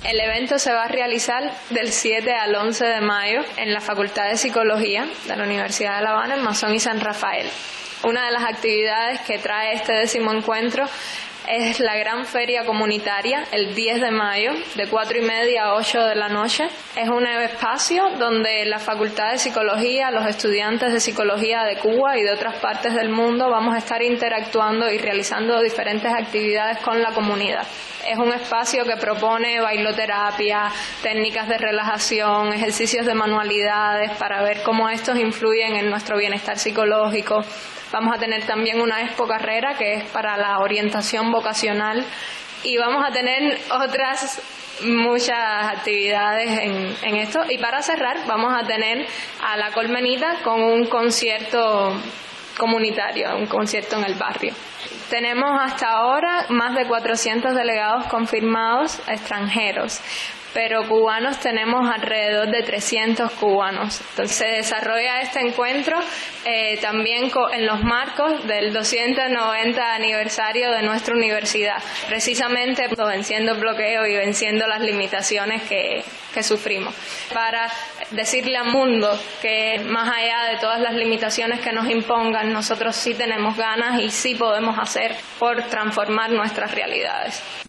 El evento se va a realizar del 7 al 11 de mayo en la Facultad de Psicología de la Universidad de La Habana, en Masón y San Rafael. Una de las actividades que trae este 10º encuentro es la gran feria comunitaria, el 10 de mayo, de 4:30 a 8 de la noche. Es un espacio donde la Facultad de Psicología, los estudiantes de Psicología de Cuba y de otras partes del mundo vamos a estar interactuando y realizando diferentes actividades con la comunidad. Es un espacio que propone bailoterapia, técnicas de relajación, ejercicios de manualidades para ver cómo estos influyen en nuestro bienestar psicológico. Vamos a tener también una expo carrera que es para la orientación vocacional y vamos a tener otras muchas actividades en esto. Y para cerrar vamos a tener a La Colmenita con un concierto comunitario, un concierto en el barrio. Tenemos hasta ahora más de 400 delegados confirmados extranjeros, pero cubanos tenemos alrededor de 300 cubanos. Entonces se desarrolla este encuentro también en los marcos del 290 aniversario de nuestra universidad, precisamente venciendo el bloqueo y venciendo las limitaciones que sufrimos, para decirle al mundo que más allá de todas las limitaciones que nos impongan, nosotros sí tenemos ganas y sí podemos hacer por transformar nuestras realidades.